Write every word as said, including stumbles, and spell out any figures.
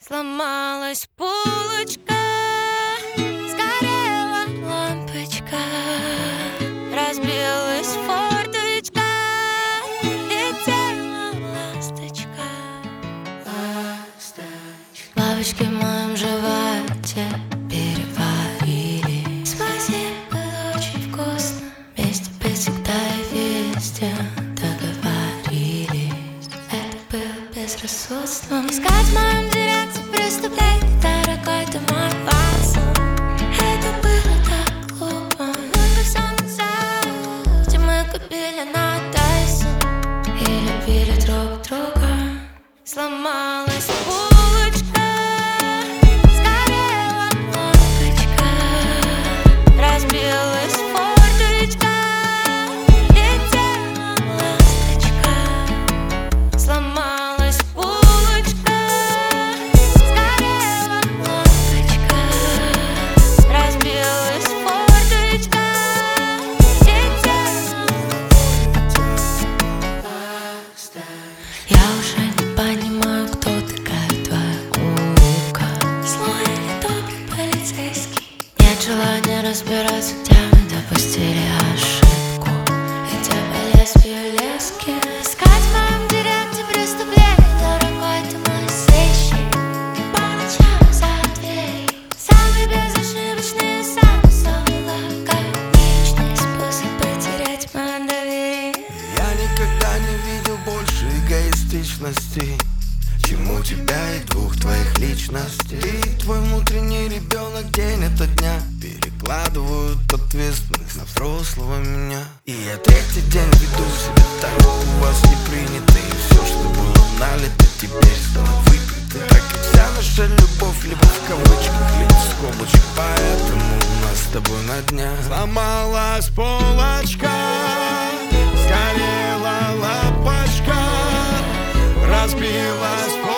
Сломалась полочка, сгорела лампочка, разбилась форточка, летела ласточка. Ласточка. Лавочки в моем животе переварили. Спасибо, очень вкусно. Вместе быть всегда и везде договорились. Это было безрассудством. Искать в моем директе преступлений, дорогой ты мой ватсон. Это было так глупо. Но все назад, где мы купили на Тайсон и любили друг друга. Сломалась булочка, сгорела лампочка, разбилась форточка, летела ласточка. Сломалась булочка, сгорела лампочка, разбилась форточка, летела ласточка. Я уже не понимаю, кто такая твоя улыбка. Злой или добрый полицейский. Нет желания разбираться, где мы допустили ошибку и где по лезвию лески. Искать в моем директе преступлений, дорогой ты мой сыщик. По ночам за дверью самый безошибочный, самый лаконичный способ потерять мое доверие. Я никогда не видел больше эгоистичности, чем у тебя и двух твоих личностей. Ты и твой внутренний ребенок день ото дня перекладывают ответственность на взрослого меня. И я третий день веду себя так, как у вас не принято. И все, что было налито, теперь стало выпито. Как и вся наша любовь, либо в кавычках, либо в скобочках. Поэтому у нас с тобой на днях сломалась полочка, сгорела лампочка, разбилась